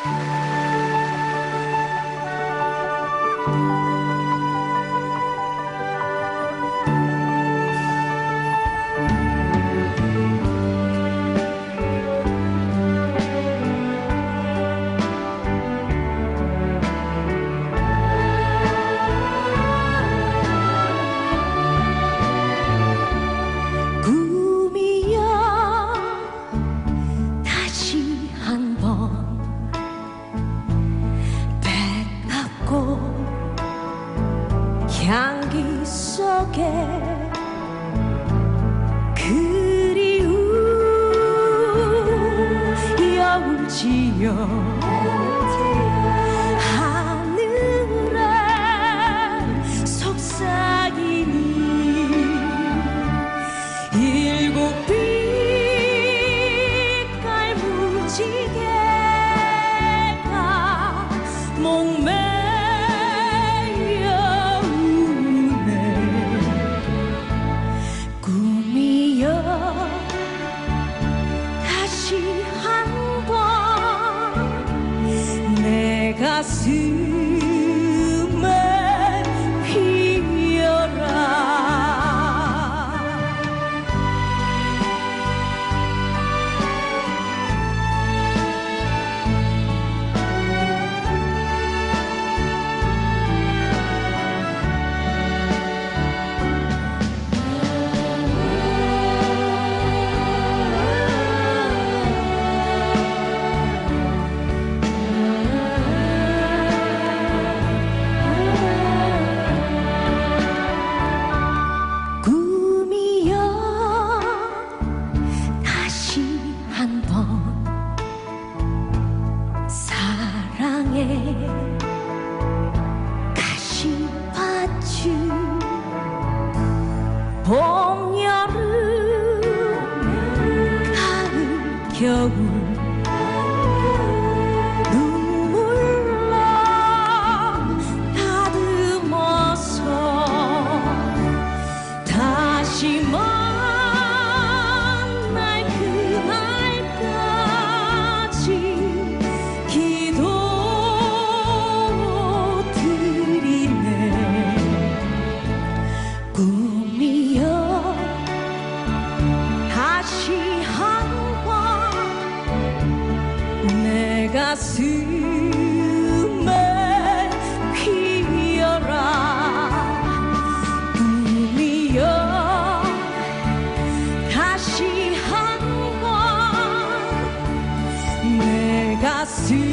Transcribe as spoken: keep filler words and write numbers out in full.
향기 속에 그리운 여울지요. 하늘에 속삭이는 일곱 빛깔 무지개가 목매 가슴에 피어라. 가시밭을 봄, 여름, 가을, 겨울 눈물로 다듬어서 다시 만날 그날까지 기도 꿈이여 다시 한번 내 가슴에 피어라. 꿈이여 다시 한번 내 가슴